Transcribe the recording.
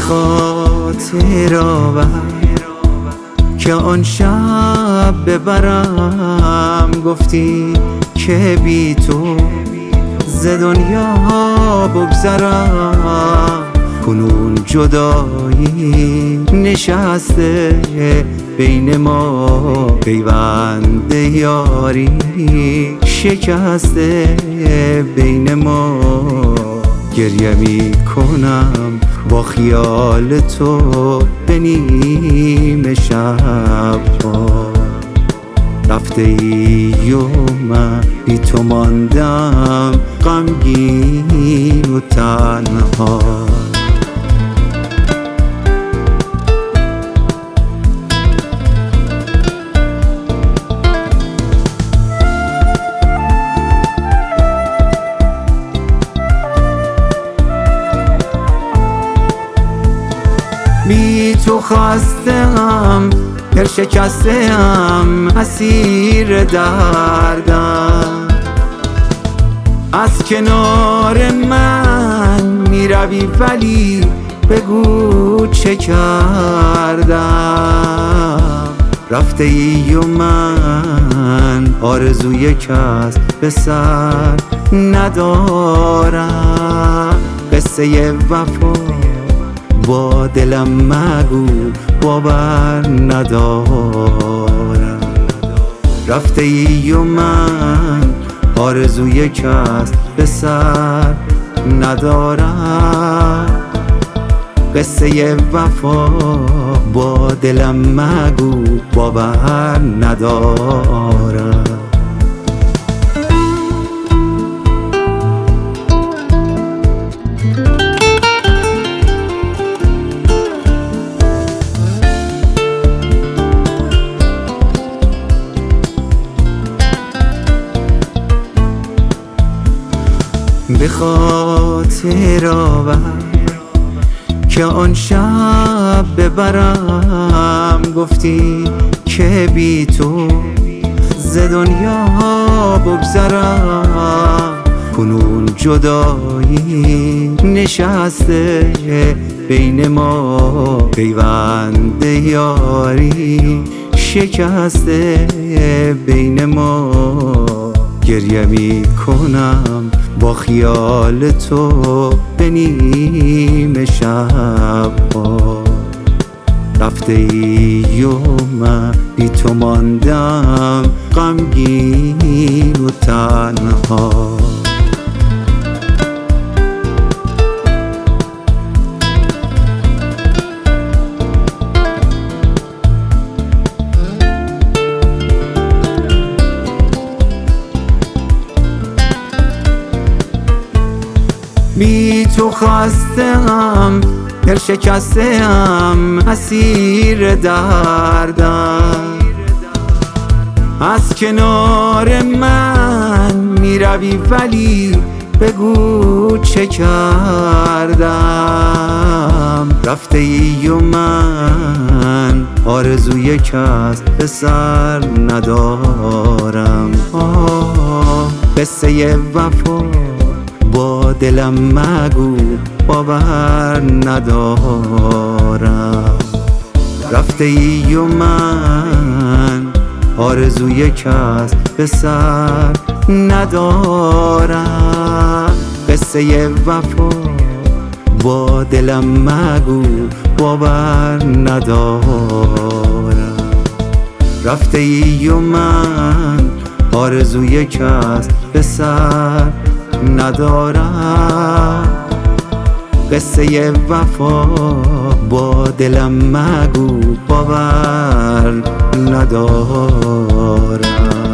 خاطر آور که آن شب ببرم، گفتی که بی تو ز دنیا بگذرم. کنون جدایی نشسته بین ما، پیوند یاری شکسته بین ما. گریه می کنم با خیال تو به نیم شب ها. رفته ای و من بی تو ماندم غمگین و تنها. بی تو خستم، دل شکستم، اسیر دردم. از کنار من می روی ولی بگو چه کردم. رفته ای و من آرزوی کس به سر ندارم. قصه وفا با دلم مگو، باور ندارم. رفته ای و من آرزوی کس به سر ندارم. قصه وفا با دلم مگو، باور ندارم. به خاطر آور که آن شب ببرم، گفتی که بی تو ز دنیا بگذرم. کنون جدایی نشسته بین ما، پیوند یاری شکسته بین ما. گریه می کنم با خیال تو به نیم شب ها. رفته ای و من بی تو ماندم غمگین و تنها. بی تو خستم، دل شکستم، اسیر دردم. از کنار من می روی ولی بگو چه کردم. رفته ای و من آرزوی کس به سر ندارم. قصه وفا با دلم مگو، باور ندارم. رفته ای و من آرزوی کس به سر ندارم. قصه وفا با دلم مگو، باور ندارم. رفته ای و من آرزوی کس به سر ندارم. قصه وفا با دلم مگو، باور ندارم.